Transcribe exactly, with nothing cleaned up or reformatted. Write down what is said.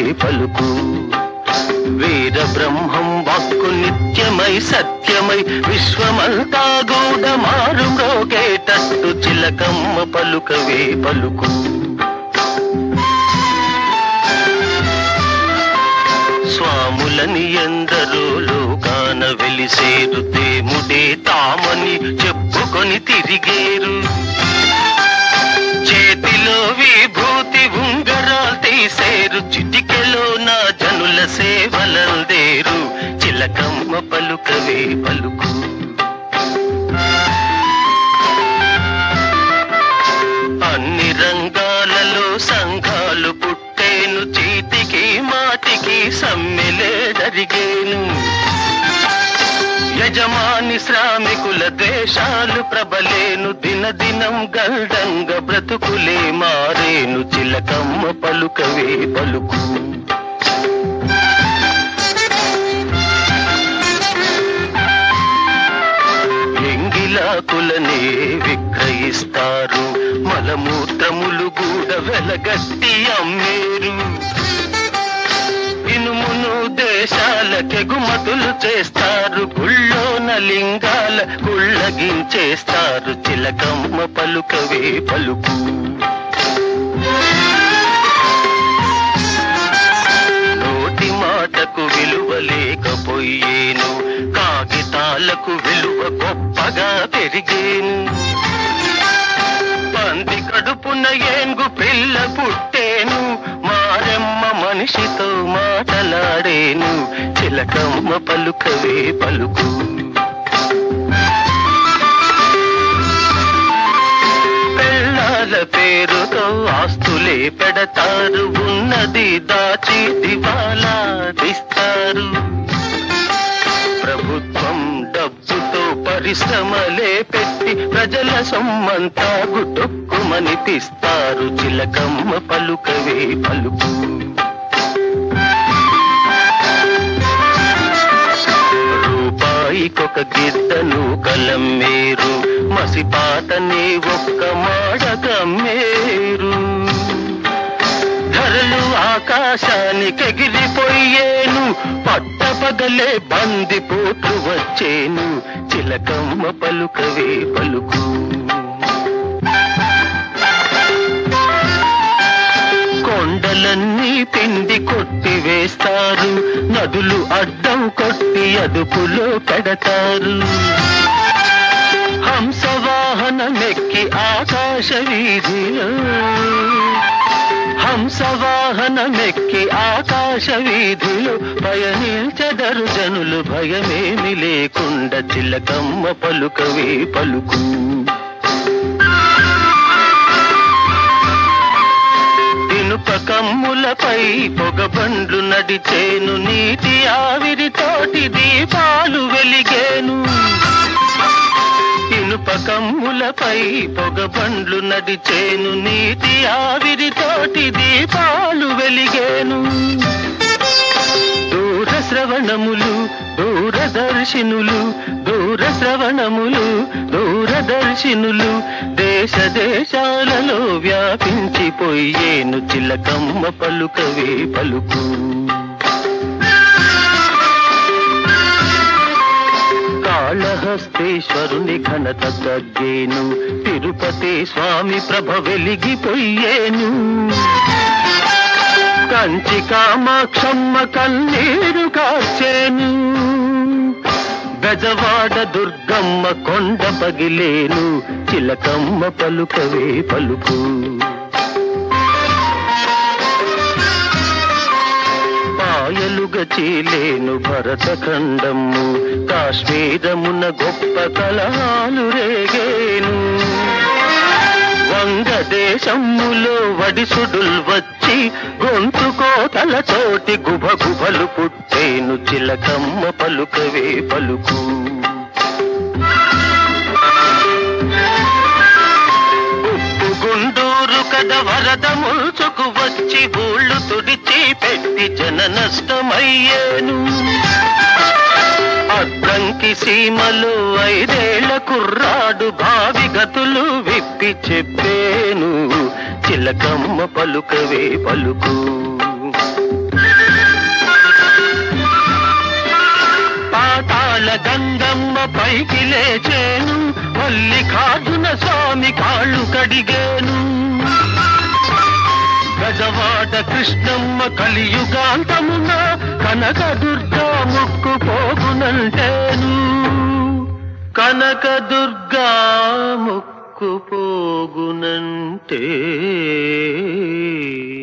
పలుకు. వీర బ్రహ్మం వాక్కు నిత్యమై సత్యమై విశ్వమంతా గూడ మారు మ్రోగేటట్టు చిలకమ్మ పలుకవే పలుకు. స్వాములని ఎందరో లోకాన వెలిసేరు, దేముడే తామని చెప్పుకొని తిరిగేరు. చేతిలో విభూతి ఉంగరాలు తీసేరు, చిటికెలో నా జనుల సేవలందేరు చిలకమ్మ పలుకవే పలుకు. అన్ని రంగాలలో సంఘాలు పుట్టేను, చీటికి మాటికి సమ్మెలే జరిగేను. యజమాని శ్రామికుల ద్వేషాలు ప్రబలేను, దినదినం గల్డంగ బ్రతుకులే మారేను చిలకమ్మ పలుకవే పలుకు. ఎంగిలాకులనే విక్రయిస్తారు, మలమూత్రములు కూడా వెలగట్టి అమ్మేరు. ఇనుమును దేశాలకెగుమతులు చేస్తారు, గుళ్ళోన లింగాల గుళ్ళగించేస్తారు చిలకమ్మ పలుకవే పలుకు. నోటి మాటకు విలువ లేకపోయేను, కాగితాలకు విలువ గొప్పగా పెరిగేను. పంది కడుపున ఏంగు పిల్ల పుట్టేను, మారెమ్మ మనిషితో మాటలాడేను చిలకమ్మ పలుకవే పలుకు. పెళ్ళాల పేరుతో ఆస్తులే పెడతారు, ఉన్నది దాచి దివాలా తీస్తారు. ప్రభుత్వం డబ్బుతో పరిశ్రమలే పెట్టి ప్రజల సొమ్మంతా గుట్టుక్కుమనిపిస్తారు చిలకమ్మ పలుకవే పలుకు. రూపాయికొక గిద్దను కలమ్మేరు, మసిపాతనే ఒక్క మాడకమ్మేరు. ధరలు ఆకాశానికెగిరిపోయేను, పట్టపగలే బంది పోట్లు వచ్చేను చిలకమ్మ పలుకవే పలుకు. కొండలన్నీ పిండి కొట్టి వేస్తారు, నదులు అడ్డం కొట్టి అదుపులో పెడతారు. హంసవాహనమెక్కి ఆకాశ వీధిలో, హంసవాహనమెక్కి ఆకాశ వీధిలో పయనించెదరు జనులు భయమేమి లేకుండా చిలకమ్మ పలుకవే పలుకు. ఇనుపకమ్ములపై పొగబండ్లు నడిచేను, నీటి ఆవిరితోటి దీపాలు వెలిగేను. ఇనుపకమ్ములపై పొగబండ్లు నడిచేను, నీటి ఆవిరితోటి దీపాలు వెలిగేను. దూర శ్రవణములు దూరదర్శినులు, దూర శ్రవణములు దూరదర్శినులు దేశ దేశాలలో వ్యాపించిపోయేను చిలకమ్మ పలుకవే పలుకు. కాళహస్తేశ్వరుని ఘనత తగ్గేను, తిరుపతి స్వామి ప్రభ వెలిగిపోయేను. కంచి కామాక్షమ్మ కన్నీరు కార్చేను, బెజవాడ దుర్గమ్మ కొండ పగిలేను చిలకమ్మ పలుకవే పలుకు. పాయలుగా చీలేను భరతఖండము, కాశ్మీరమున గొప్ప కళాలు రేగేను. వంగదేశములో వడిసుడుల్ వచ్చి గొంతు కోతలతోటి గుభ గుభలు పుట్టేను చిలకమ్మ పలుకవే పలుకు. ఉప్పు గుండూరు కథ వరద ముల్చుకు వచ్చి ఊళ్ళు తుడిచి పెట్టి జన నష్టమయ్యేను. అద్దంకి సీమలో ఐదేళ్ల కుర్రాడు భావి గతులు విప్పి చెప్పేను చిలకమ్మ పలుకవే పలుకు. పైకి లేచేను, మల్లికార్జున స్వామి కాళ్ళు కడిగేను. గజవాడ కృష్ణమ్మ కలియుగాంతమున కనక దుర్గా ముక్కు పోగునంటేను, కనక దుర్గా ముక్కు పోగునంటే.